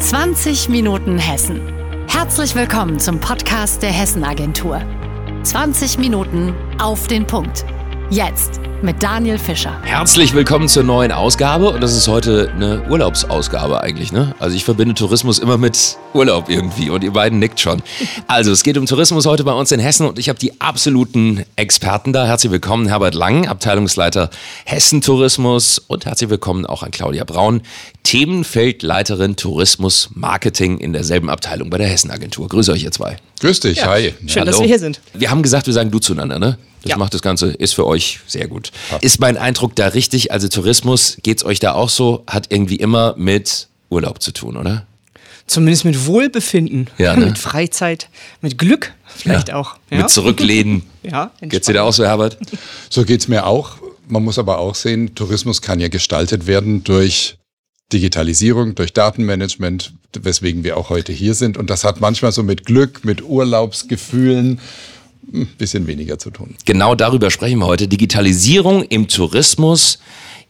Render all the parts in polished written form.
20 Minuten Hessen. Herzlich willkommen zum Podcast der Hessen-Agentur. 20 Minuten auf den Punkt. Jetzt mit Daniel Fischer. Herzlich willkommen zur neuen Ausgabe und das ist heute eine Urlaubsausgabe eigentlich, ne? Also ich verbinde Tourismus immer mit Urlaub irgendwie und ihr beiden nickt schon. Also es geht um Tourismus heute bei uns in Hessen und ich habe die absoluten Experten da. Herzlich willkommen Herbert Lang, Abteilungsleiter Hessen Tourismus und herzlich willkommen auch an Claudia Braun, Themenfeldleiterin Tourismus Marketing in derselben Abteilung bei der Hessen-Agentur. Grüße euch ihr zwei. Grüß dich, hi. Schön, dass wir hier sind. Wir haben gesagt, wir sagen du zueinander, ne? Das Ja. macht das Ganze, ist für euch sehr gut. Ist mein Eindruck da richtig? Also Tourismus, geht's euch da auch so? Hat irgendwie immer mit Urlaub zu tun, oder? Zumindest mit Wohlbefinden, Ja, ne? mit Freizeit, mit Glück vielleicht auch. Ja? Mit Zurücklehnen. Ja, Geht's dir da auch so, Herbert? So geht's mir auch. Man muss aber auch sehen, Tourismus kann ja gestaltet werden durch Digitalisierung, durch Datenmanagement, weswegen wir auch heute hier sind. Und das hat manchmal so mit Glück, mit Urlaubsgefühlen ein bisschen weniger zu tun. Genau darüber sprechen wir heute. Digitalisierung im Tourismus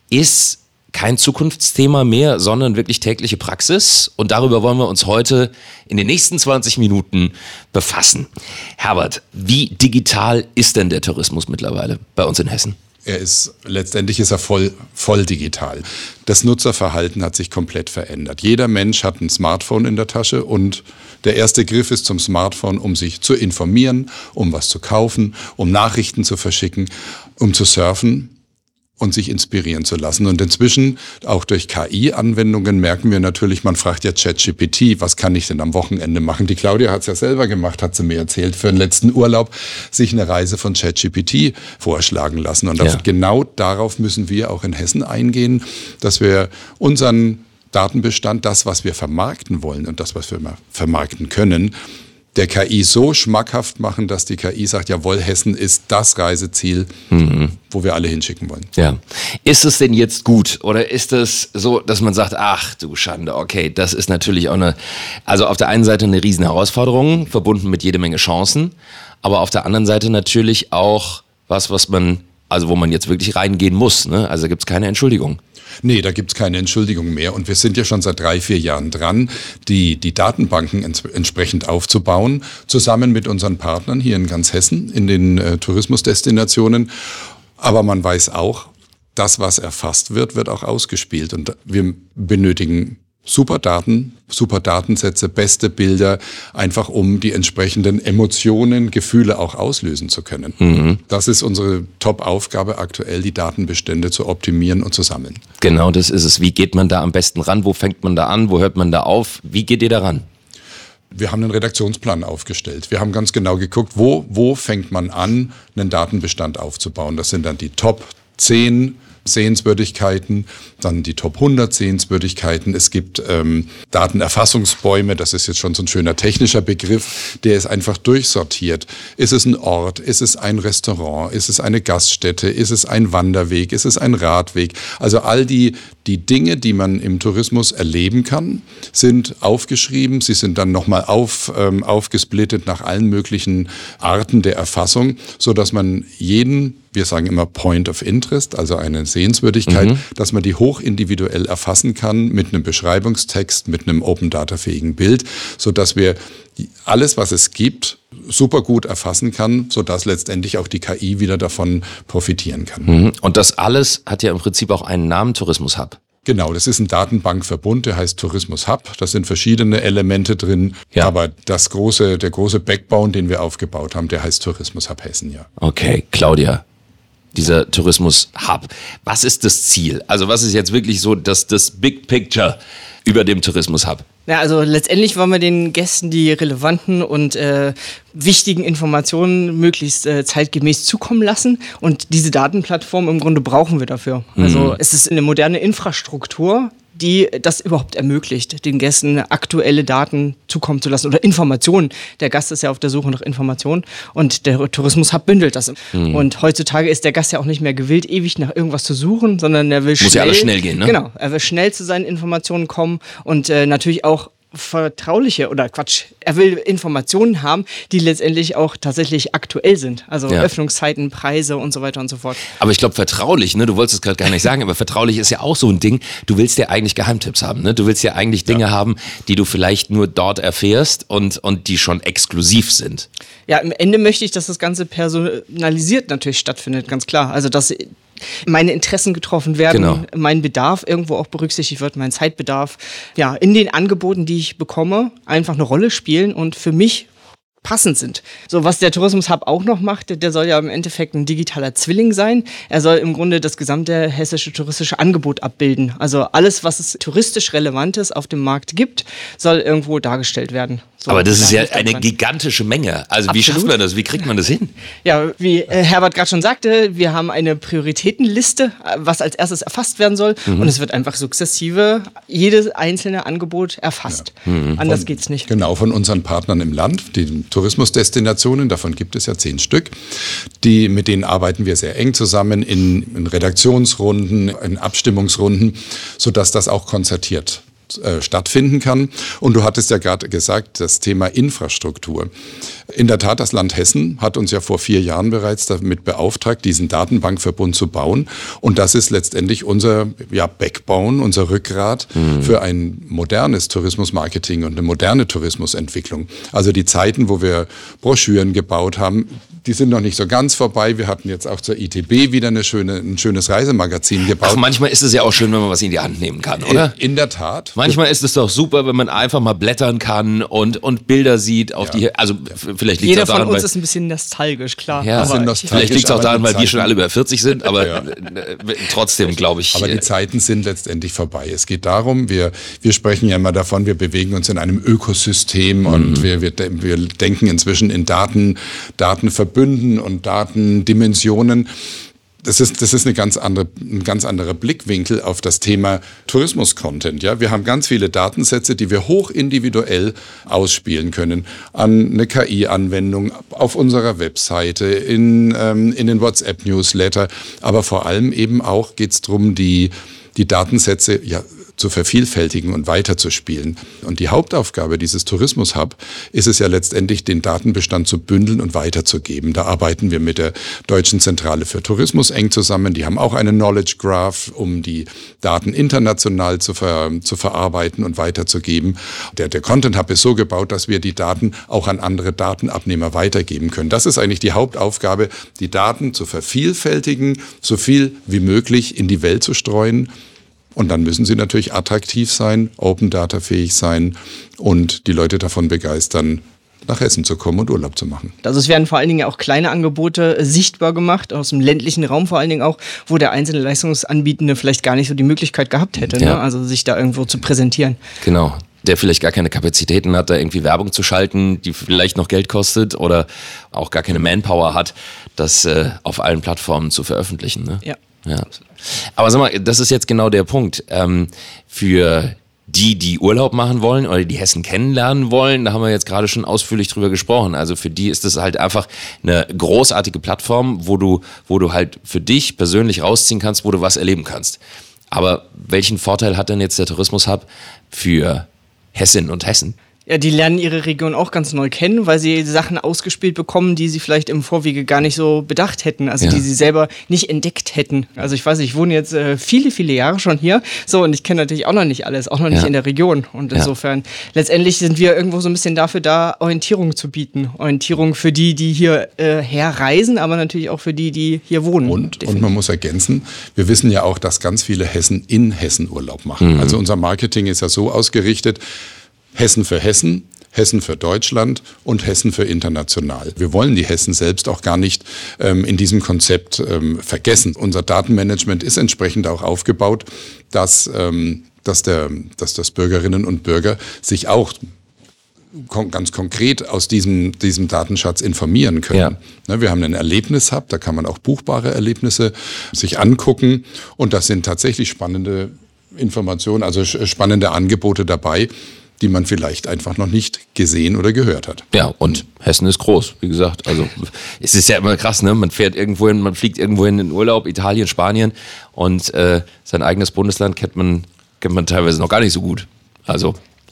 ist kein Zukunftsthema mehr, sondern wirklich tägliche Praxis. Und darüber wollen wir uns heute in den nächsten 20 Minuten befassen. Herbert, wie digital ist denn der Tourismus mittlerweile bei uns in Hessen? Letztendlich ist er voll digital. Das Nutzerverhalten hat sich komplett verändert. Jeder Mensch hat ein Smartphone in der Tasche und der erste Griff ist zum Smartphone, um sich zu informieren, um was zu kaufen, um Nachrichten zu verschicken, um zu surfen und sich inspirieren zu lassen. Und inzwischen, auch durch KI-Anwendungen, merken wir natürlich, man fragt ja ChatGPT, was kann ich denn am Wochenende machen? Die Claudia hat es ja selber gemacht, hat sie mir erzählt, für den letzten Urlaub sich eine Reise von ChatGPT vorschlagen lassen. Und genau darauf müssen wir auch in Hessen eingehen, dass wir unseren Datenbestand, das, was wir vermarkten wollen und das, was wir vermarkten können, der KI so schmackhaft machen, dass die KI sagt, jawohl, Hessen ist das Reiseziel, wo wir alle hinschicken wollen. Ja. Ist es denn jetzt gut oder ist es so, dass man sagt, ach du Schande, okay, das ist natürlich auch also auf der einen Seite eine riesen Herausforderung, verbunden mit jede Menge Chancen, aber auf der anderen Seite natürlich auch wo man jetzt wirklich reingehen muss, ne? Also da gibt's keine Entschuldigung. Nee, da gibt's keine Entschuldigung mehr. Und wir sind ja schon seit 3-4 Jahren dran, die Datenbanken entsprechend aufzubauen, zusammen mit unseren Partnern hier in ganz Hessen, in den Tourismusdestinationen. Aber man weiß auch, das, was erfasst wird, wird auch ausgespielt. Und wir benötigen super Daten, super Datensätze, beste Bilder, einfach um die entsprechenden Emotionen, Gefühle auch auslösen zu können. Mhm. Das ist unsere Top-Aufgabe aktuell, die Datenbestände zu optimieren und zu sammeln. Genau, das ist es. Wie geht man da am besten ran? Wo fängt man da an? Wo hört man da auf? Wie geht ihr da ran? Wir haben einen Redaktionsplan aufgestellt. Wir haben ganz genau geguckt, wo fängt man an, einen Datenbestand aufzubauen. Das sind dann die Top 10 Sehenswürdigkeiten, dann die Top 100 Sehenswürdigkeiten. Es gibt Datenerfassungsbäume, das ist jetzt schon so ein schöner technischer Begriff, der ist einfach durchsortiert. Ist es ein Ort? Ist es ein Restaurant? Ist es eine Gaststätte? Ist es ein Wanderweg? Ist es ein Radweg? Also all die Dinge, die man im Tourismus erleben kann, sind aufgeschrieben. Sie sind dann nochmal aufgesplittet nach allen möglichen Arten der Erfassung, sodass man wir sagen immer Point of Interest, also eine Sehenswürdigkeit, dass man die hochindividuell erfassen kann mit einem Beschreibungstext, mit einem Open-Data-fähigen Bild, sodass wir alles, was es gibt, super gut erfassen kann, sodass letztendlich auch die KI wieder davon profitieren kann. Und das alles hat ja im Prinzip auch einen Namen, Tourismus Hub. Genau, das ist ein Datenbankverbund, der heißt Tourismus Hub. Da sind verschiedene Elemente drin, aber der große Backbone, den wir aufgebaut haben, der heißt Tourismus Hub Hessen, ja. Okay, Claudia, dieser Tourismus Hub, was ist das Ziel? Also was ist jetzt wirklich so das Big Picture über dem Tourismus Hub? Ja, also letztendlich wollen wir den Gästen die relevanten und wichtigen Informationen möglichst zeitgemäß zukommen lassen. Und diese Datenplattform im Grunde brauchen wir dafür. Also es ist eine moderne Infrastruktur, die das überhaupt ermöglicht, den Gästen aktuelle Daten zukommen zu lassen oder Informationen. Der Gast ist ja auf der Suche nach Informationen und der Tourismus Hub bündelt das. Und heutzutage ist der Gast ja auch nicht mehr gewillt, ewig nach irgendwas zu suchen, sondern er will Muss ja alles schnell gehen, ne? Genau, er will schnell zu seinen Informationen kommen und natürlich auch vertrauliche er will Informationen haben, die letztendlich auch tatsächlich aktuell sind. Also Öffnungszeiten, Preise und so weiter und so fort. Aber ich glaube, vertraulich, ne, du wolltest es gerade gar nicht sagen, aber vertraulich ist ja auch so ein Ding, du willst ja eigentlich Geheimtipps haben, ne? Du willst ja eigentlich Dinge haben, die du vielleicht nur dort erfährst und die schon exklusiv sind. Ja, im Ende möchte ich, dass das Ganze personalisiert natürlich stattfindet, ganz klar. Also, dass meine Interessen getroffen werden, mein Bedarf irgendwo auch berücksichtigt wird, mein Zeitbedarf. Ja, in den Angeboten, die ich bekomme, einfach eine Rolle spielen und für mich passend sind. So, was der Tourismus-Hub auch noch macht, der soll ja im Endeffekt ein digitaler Zwilling sein. Er soll im Grunde das gesamte hessische touristische Angebot abbilden. Also alles, was es touristisch Relevantes auf dem Markt gibt, soll irgendwo dargestellt werden. So, aber das ist ja eine gigantische Menge. Also wie schafft man das? Wie kriegt man das hin? Ja, wie Herbert gerade schon sagte, wir haben eine Prioritätenliste, was als erstes erfasst werden soll. Und es wird einfach sukzessive jedes einzelne Angebot erfasst. Anders geht's nicht. Genau, von unseren Partnern im Land, die Tourismusdestinationen, davon gibt es ja 10 Stück. Mit denen arbeiten wir sehr eng zusammen in Redaktionsrunden, in Abstimmungsrunden, sodass das auch konzertiert stattfinden kann. Und du hattest ja gerade gesagt, das Thema Infrastruktur. In der Tat, das Land Hessen hat uns ja vor 4 Jahren bereits damit beauftragt, diesen Datenbankverbund zu bauen. Und das ist letztendlich unser Backbone, unser Rückgrat für ein modernes Tourismusmarketing und eine moderne Tourismusentwicklung. Also die Zeiten, wo wir Broschüren gebaut haben, die sind noch nicht so ganz vorbei. Wir hatten jetzt auch zur ITB wieder ein schönes Reisemagazin gebaut. Ach, manchmal ist es ja auch schön, wenn man was in die Hand nehmen kann, oder? In der Tat. Manchmal ist es doch super, wenn man einfach mal blättern kann und Bilder sieht. Vielleicht liegt jeder es auch daran, von uns ist ein bisschen nostalgisch, klar. Ja, vielleicht liegt es auch daran, weil wir schon alle über 40 sind, aber trotzdem glaube ich. Aber die Zeiten sind letztendlich vorbei. Es geht darum, wir sprechen ja immer davon, wir bewegen uns in einem Ökosystem und wir denken inzwischen in Datenverbünden und Datendimensionen. Das ist ein ganz anderer Blickwinkel auf das Thema Tourismus-Content. Ja? Wir haben ganz viele Datensätze, die wir hoch individuell ausspielen können. An eine KI-Anwendung, auf unserer Webseite, in den WhatsApp-Newsletter. Aber vor allem eben auch geht es darum, die Datensätze zu vervielfältigen und weiterzuspielen. Und die Hauptaufgabe dieses Tourismus-Hub ist es ja letztendlich, den Datenbestand zu bündeln und weiterzugeben. Da arbeiten wir mit der Deutschen Zentrale für Tourismus eng zusammen. Die haben auch einen Knowledge Graph, um die Daten international zu verarbeiten und weiterzugeben. Der Content Hub ist so gebaut, dass wir die Daten auch an andere Datenabnehmer weitergeben können. Das ist eigentlich die Hauptaufgabe, die Daten zu vervielfältigen, so viel wie möglich in die Welt zu streuen. Und dann müssen sie natürlich attraktiv sein, Open-Data-fähig sein und die Leute davon begeistern, nach Hessen zu kommen und Urlaub zu machen. Also es werden vor allen Dingen auch kleine Angebote sichtbar gemacht, aus dem ländlichen Raum vor allen Dingen auch, wo der einzelne Leistungsanbietende vielleicht gar nicht so die Möglichkeit gehabt hätte, ne? Also sich da irgendwo zu präsentieren. Genau. Der vielleicht gar keine Kapazitäten hat, da irgendwie Werbung zu schalten, die vielleicht noch Geld kostet oder auch gar keine Manpower hat, das auf allen Plattformen zu veröffentlichen. Ne? Ja. Aber sag mal, das ist jetzt genau der Punkt. Für die Urlaub machen wollen oder die Hessen kennenlernen wollen, da haben wir jetzt gerade schon ausführlich drüber gesprochen. Also für die ist das halt einfach eine großartige Plattform, wo du halt für dich persönlich rausziehen kannst, wo du was erleben kannst. Aber welchen Vorteil hat denn jetzt der Tourismus-Hub für Hessinnen und Hessen? Ja, die lernen ihre Region auch ganz neu kennen, weil sie Sachen ausgespielt bekommen, die sie vielleicht im Vorwege gar nicht so bedacht hätten, also die sie selber nicht entdeckt hätten. Also ich weiß nicht, ich wohne jetzt viele, viele Jahre schon hier, so, und ich kenne natürlich auch noch nicht alles, auch noch nicht in der Region. Und insofern, letztendlich sind wir irgendwo so ein bisschen dafür da, Orientierung zu bieten. Orientierung für die hier herreisen, aber natürlich auch für die hier wohnen. Und man muss ergänzen, wir wissen ja auch, dass ganz viele Hessen in Hessen Urlaub machen. Also unser Marketing ist ja so ausgerichtet, Hessen für Hessen, Hessen für Deutschland und Hessen für international. Wir wollen die Hessen selbst auch gar nicht in diesem Konzept vergessen. Unser Datenmanagement ist entsprechend auch aufgebaut, dass das Bürgerinnen und Bürger sich auch ganz konkret aus diesem Datenschatz informieren können. Ja. Wir haben einen Erlebnishub, da kann man auch buchbare Erlebnisse sich angucken und das sind tatsächlich spannende Informationen, also spannende Angebote dabei, die man vielleicht einfach noch nicht gesehen oder gehört hat. Ja, und Hessen ist groß, wie gesagt. Also es ist ja immer krass, ne? Man fliegt irgendwo hin in den Urlaub, Italien, Spanien und sein eigenes Bundesland kennt man teilweise noch gar nicht so gut. Also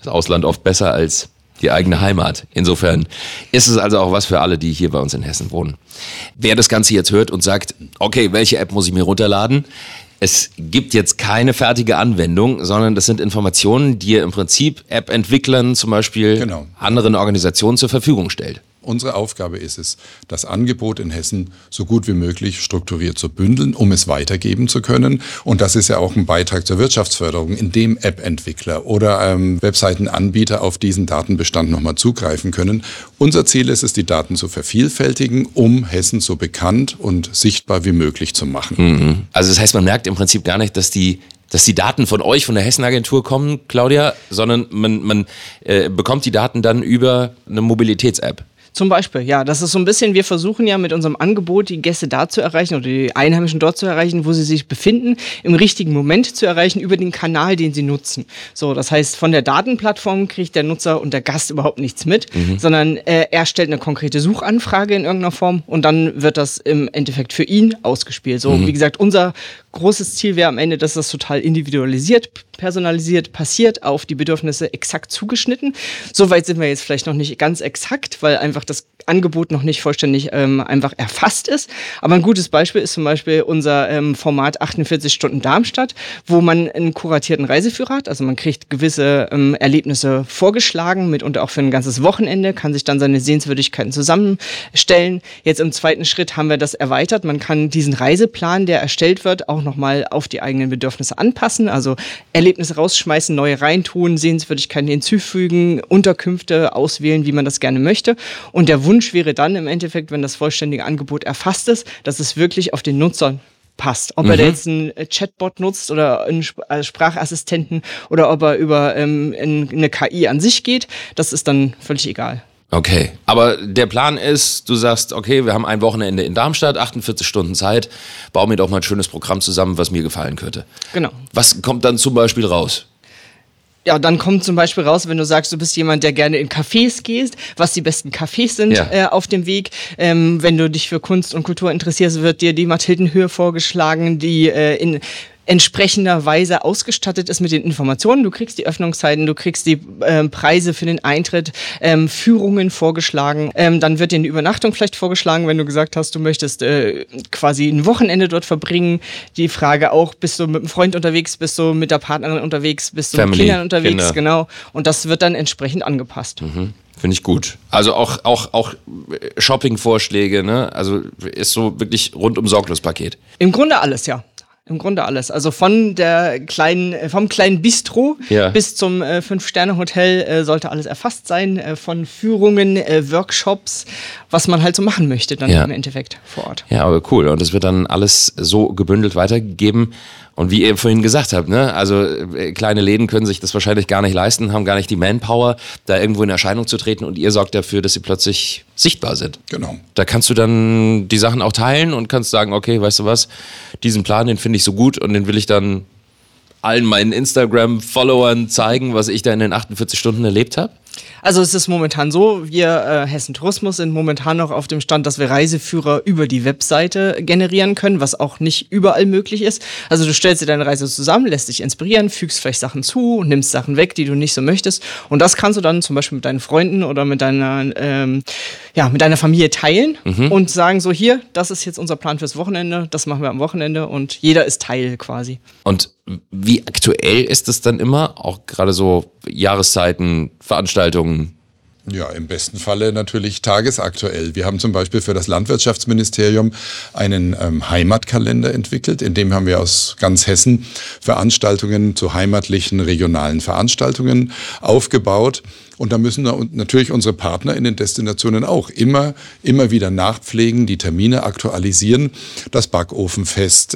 das Ausland oft besser als die eigene Heimat. Insofern ist es also auch was für alle, die hier bei uns in Hessen wohnen. Wer das Ganze jetzt hört und sagt, okay, welche App muss ich mir runterladen? Es gibt jetzt keine fertige Anwendung, sondern das sind Informationen, die ihr im Prinzip App-Entwicklern, zum Beispiel anderen Organisationen zur Verfügung stellt. Unsere Aufgabe ist es, das Angebot in Hessen so gut wie möglich strukturiert zu bündeln, um es weitergeben zu können. Und das ist ja auch ein Beitrag zur Wirtschaftsförderung, indem App-Entwickler oder Webseitenanbieter auf diesen Datenbestand nochmal zugreifen können. Unser Ziel ist es, die Daten zu vervielfältigen, um Hessen so bekannt und sichtbar wie möglich zu machen. Mhm. Also das heißt, man merkt im Prinzip gar nicht, dass die Daten von euch, von der Hessenagentur kommen, Claudia, sondern man bekommt die Daten dann über eine Mobilitäts-App. Zum Beispiel, ja, das ist so ein bisschen, wir versuchen ja mit unserem Angebot die Gäste da zu erreichen oder die Einheimischen dort zu erreichen, wo sie sich befinden, im richtigen Moment zu erreichen über den Kanal, den sie nutzen. So, das heißt, von der Datenplattform kriegt der Nutzer und der Gast überhaupt nichts mit, sondern er stellt eine konkrete Suchanfrage in irgendeiner Form und dann wird das im Endeffekt für ihn ausgespielt. So, wie gesagt, unser großes Ziel wäre am Ende, dass das total individualisiert, personalisiert passiert, auf die Bedürfnisse exakt zugeschnitten. Soweit sind wir jetzt vielleicht noch nicht ganz exakt, weil einfach das Angebot noch nicht vollständig einfach erfasst ist. Aber ein gutes Beispiel ist zum Beispiel unser Format 48 Stunden Darmstadt, wo man einen kuratierten Reiseführer hat. Also man kriegt gewisse Erlebnisse vorgeschlagen, mitunter auch für ein ganzes Wochenende, kann sich dann seine Sehenswürdigkeiten zusammenstellen. Jetzt im zweiten Schritt haben wir das erweitert. Man kann diesen Reiseplan, der erstellt wird, auch nochmal auf die eigenen Bedürfnisse anpassen. Also Erlebnisse rausschmeißen, neue reintun, Sehenswürdigkeiten hinzufügen, Unterkünfte auswählen, wie man das gerne möchte. Und der Wunsch wäre dann im Endeffekt, wenn das vollständige Angebot erfasst ist, dass es wirklich auf den Nutzer passt. Ob er jetzt einen Chatbot nutzt oder einen Sprachassistenten oder ob er über eine KI an sich geht, das ist dann völlig egal. Okay, aber der Plan ist, du sagst, okay, wir haben ein Wochenende in Darmstadt, 48 Stunden Zeit, bau mir doch mal ein schönes Programm zusammen, was mir gefallen könnte. Genau. Was kommt dann zum Beispiel raus? Ja, dann kommt zum Beispiel raus, wenn du sagst, du bist jemand, der gerne in Cafés gehst, was die besten Cafés sind auf dem Weg. Wenn du dich für Kunst und Kultur interessierst, wird dir die Mathildenhöhe vorgeschlagen, die in entsprechender Weise ausgestattet ist mit den Informationen. Du kriegst die Öffnungszeiten, du kriegst die Preise für den Eintritt, Führungen vorgeschlagen. Dann wird dir eine Übernachtung vielleicht vorgeschlagen, wenn du gesagt hast, du möchtest quasi ein Wochenende dort verbringen. Die Frage auch, bist du mit einem Freund unterwegs, bist du mit der Partnerin unterwegs, bist du mit Kindern unterwegs, genau. Und das wird dann entsprechend angepasst. Finde ich gut. Also auch Shopping-Vorschläge, ne? Also ist so wirklich rundum Sorglos-Paket. Im Grunde alles, ja. Im Grunde alles. Also vom kleinen Bistro bis zum 5-Sterne-Hotel sollte alles erfasst sein. Von Führungen, Workshops, was man halt so machen möchte dann im Endeffekt vor Ort. Ja, aber cool. Und das wird dann alles so gebündelt weitergegeben. Und wie ihr vorhin gesagt habt, ne, also kleine Läden können sich das wahrscheinlich gar nicht leisten, haben gar nicht die Manpower, da irgendwo in Erscheinung zu treten und ihr sorgt dafür, dass sie plötzlich sichtbar sind. Genau. Da kannst du dann die Sachen auch teilen und kannst sagen, okay, weißt du was, diesen Plan, den finde ich so gut und den will ich dann allen meinen Instagram-Followern zeigen, was ich da in den 48 Stunden erlebt habe? Also es ist momentan so, wir Hessen Tourismus sind momentan noch auf dem Stand, dass wir Reiseführer über die Webseite generieren können, was auch nicht überall möglich ist. Also du stellst dir deine Reise zusammen, lässt dich inspirieren, fügst vielleicht Sachen zu, nimmst Sachen weg, die du nicht so möchtest. Und das kannst du dann zum Beispiel mit deinen Freunden oder mit deiner Familie teilen und sagen so, hier, das ist jetzt unser Plan fürs Wochenende, das machen wir am Wochenende und jeder ist Teil quasi. Und wie aktuell ist es dann immer? Auch gerade so Jahreszeiten, Veranstaltungen? Ja, im besten Falle natürlich tagesaktuell. Wir haben zum Beispiel für das Landwirtschaftsministerium einen Heimatkalender entwickelt, in dem haben wir aus ganz Hessen Veranstaltungen zu heimatlichen, regionalen Veranstaltungen aufgebaut. Und da müssen natürlich unsere Partner in den Destinationen auch immer wieder nachpflegen, die Termine aktualisieren. Das Backofenfest,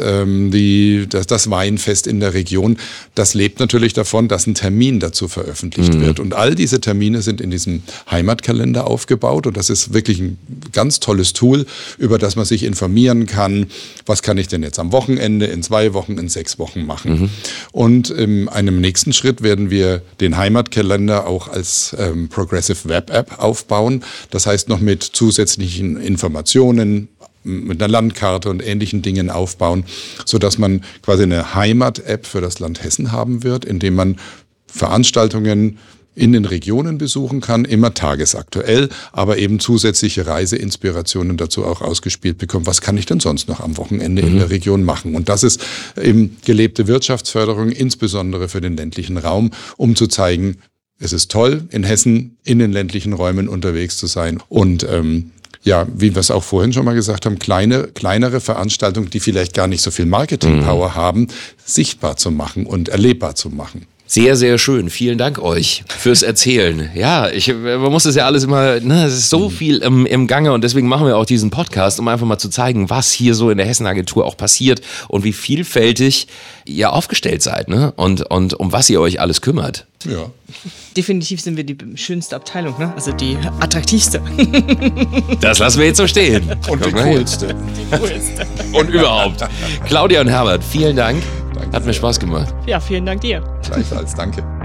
das Weinfest in der Region, das lebt natürlich davon, dass ein Termin dazu veröffentlicht wird. Und all diese Termine sind in diesem Heimatkalender aufgebaut. Und das ist wirklich ein ganz tolles Tool, über das man sich informieren kann. Was kann ich denn jetzt am Wochenende, in 2 Wochen, in 6 Wochen machen? Und in einem nächsten Schritt werden wir den Heimatkalender auch als Progressive Web App aufbauen. Das heißt, noch mit zusätzlichen Informationen, mit einer Landkarte und ähnlichen Dingen aufbauen, sodass man quasi eine Heimat-App für das Land Hessen haben wird, indem man Veranstaltungen in den Regionen besuchen kann, immer tagesaktuell, aber eben zusätzliche Reiseinspirationen dazu auch ausgespielt bekommt. Was kann ich denn sonst noch am Wochenende in der Region machen? Und das ist eben gelebte Wirtschaftsförderung, insbesondere für den ländlichen Raum, um zu zeigen, es ist toll, in Hessen in den ländlichen Räumen unterwegs zu sein und wie wir es auch vorhin schon mal gesagt haben, kleinere Veranstaltungen, die vielleicht gar nicht so viel Marketing-Power haben, sichtbar zu machen und erlebbar zu machen. Sehr, sehr schön. Vielen Dank euch fürs Erzählen. Ja, man muss das ja alles immer, es ist so viel im Gange und deswegen machen wir auch diesen Podcast, um einfach mal zu zeigen, was hier so in der Hessenagentur auch passiert und wie vielfältig ihr aufgestellt seid, ne? Und um was ihr euch alles kümmert. Ja. Definitiv sind wir die schönste Abteilung, ne? Also die attraktivste. Das lassen wir jetzt so stehen. Und die coolste. Und überhaupt. Claudia und Herbert, vielen Dank. Danke Hat mir sehr. Spaß gemacht. Ja, vielen Dank dir. Gleichfalls, danke.